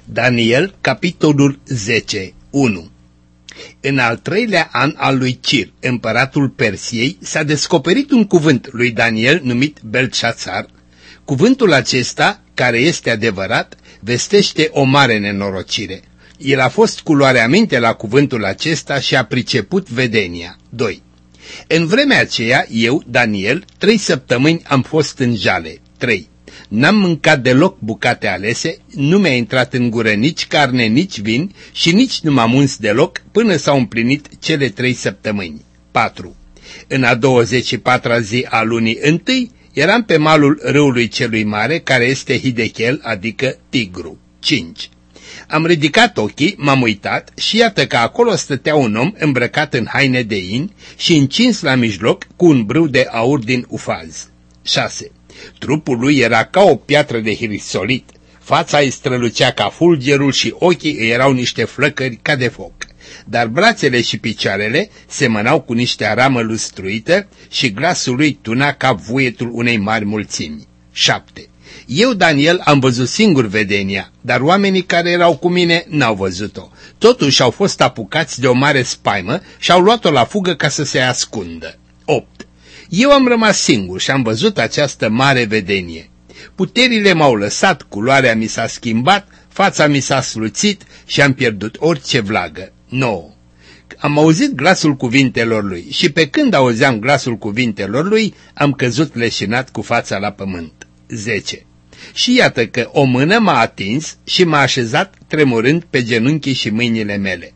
Daniel, capitolul 10, 1. În al treilea an al lui Cir, împăratul Persiei, s-a descoperit un cuvânt lui Daniel numit Belșațar. Cuvântul acesta, care este adevărat, vestește o mare nenorocire. El a fost cu luarea minte la cuvântul acesta și a priceput vedenia. 2. În vremea aceea, eu, Daniel, 3 săptămâni am fost în jale. 3. N-am mâncat deloc bucate alese, nu mi-a intrat în gură nici carne, nici vin și nici nu m-am uns deloc până s-au împlinit cele 3 săptămâni. 4. În a 24-a zi a lunii întâi eram pe malul râului celui mare, care este Hidechel, adică Tigru. 5. Am ridicat ochii, m-am uitat și iată că acolo stătea un om îmbrăcat în haine de in și încins la mijloc cu un brâu de aur din Ufaz. 6. Trupul lui era ca o piatră de hrisolit, fața îi strălucea ca fulgerul și ochii îi erau niște flăcări ca de foc, dar brațele și picioarele semănau cu niște aramă lustruită și glasul lui tuna ca vuietul unei mari mulțimi. 7. Eu, Daniel, am văzut singur vedenia, dar oamenii care erau cu mine n-au văzut-o. Totuși au fost apucați de o mare spaimă și au luat-o la fugă ca să se ascundă. 8. Eu am rămas singur și am văzut această mare vedenie. Puterile m-au lăsat, culoarea mi s-a schimbat, fața mi s-a sluțit și am pierdut orice vlagă. 9. Am auzit glasul cuvintelor lui și pe când auzeam glasul cuvintelor lui, am căzut leșinat cu fața la pământ. 10. Și iată că o mână m-a atins și m-a așezat tremurând pe genunchii și mâinile mele.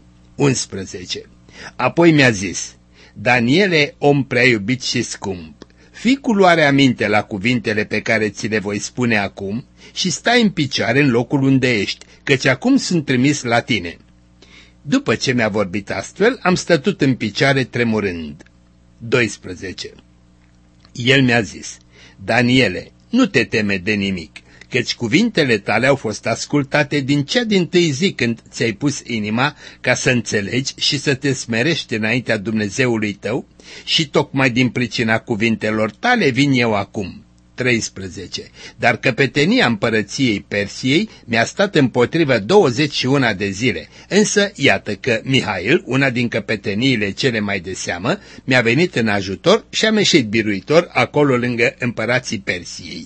11. Apoi mi-a zis: Daniele, om prea iubit și scump, fii cu luarea minte la cuvintele pe care ți le voi spune acum și stai în picioare în locul unde ești, căci acum sunt trimis la tine. După ce mi-a vorbit astfel, am stătut în picioare tremurând. 12. El mi-a zis: Daniele, nu te teme de nimic, căci cuvintele tale au fost ascultate din cea dintâi zi când ți-ai pus inima ca să înțelegi și să te smerești înaintea Dumnezeului tău și tocmai din pricina cuvintelor tale vin eu acum. 13. Dar căpetenia împărăției Persiei mi-a stat împotrivă 21 de zile, însă iată că Mihail, una din căpeteniile cele mai de seamă, mi-a venit în ajutor și am ieșit biruitor acolo lângă împărații Persiei.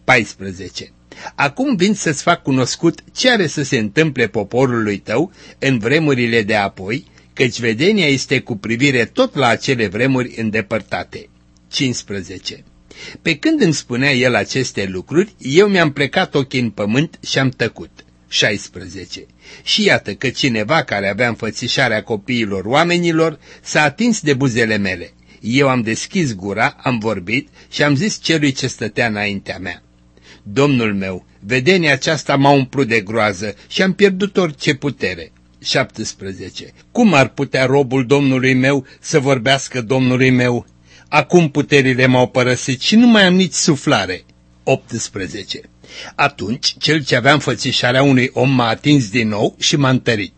14. Acum vin să-ți fac cunoscut ce are să se întâmple poporului tău în vremurile de apoi, căci vedenia este cu privire tot la acele vremuri îndepărtate. 15. Pe când îmi spunea el aceste lucruri, eu mi-am plecat ochii în pământ și am tăcut. 16. Și iată că cineva care avea înfățișarea copiilor oamenilor s-a atins de buzele mele. Eu am deschis gura, am vorbit și am zis celui ce stătea înaintea mea: Domnul meu, vedenia aceasta m-a umplut de groază și am pierdut orice putere. 17. Cum ar putea robul Domnului meu să vorbească Domnului meu? Acum puterile m-au părăsit și nu mai am nici suflare. 18. Atunci cel ce avea înfățișarea unui om m-a atins din nou și m-a întărit.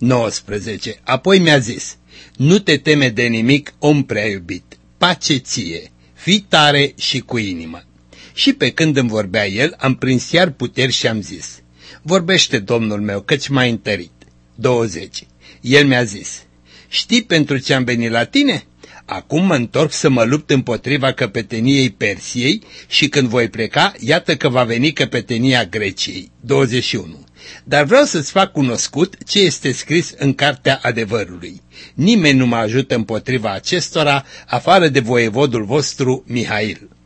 19. Apoi mi-a zis: Nu te teme de nimic, om prea iubit, pace ție, fii tare și cu inimă. Și pe când îmi vorbea el, am prins iar puteri și am zis: Vorbește, Domnul meu, căci m-ai întărit. 20. El mi-a zis: Știi pentru ce am venit la tine? Acum mă întorc să mă lupt împotriva căpeteniei Persiei și când voi pleca, iată că va veni căpetenia Greciei. 21. Dar vreau să-ți fac cunoscut ce este scris în cartea adevărului. Nimeni nu mă ajută împotriva acestora, afară de voievodul vostru Mihail.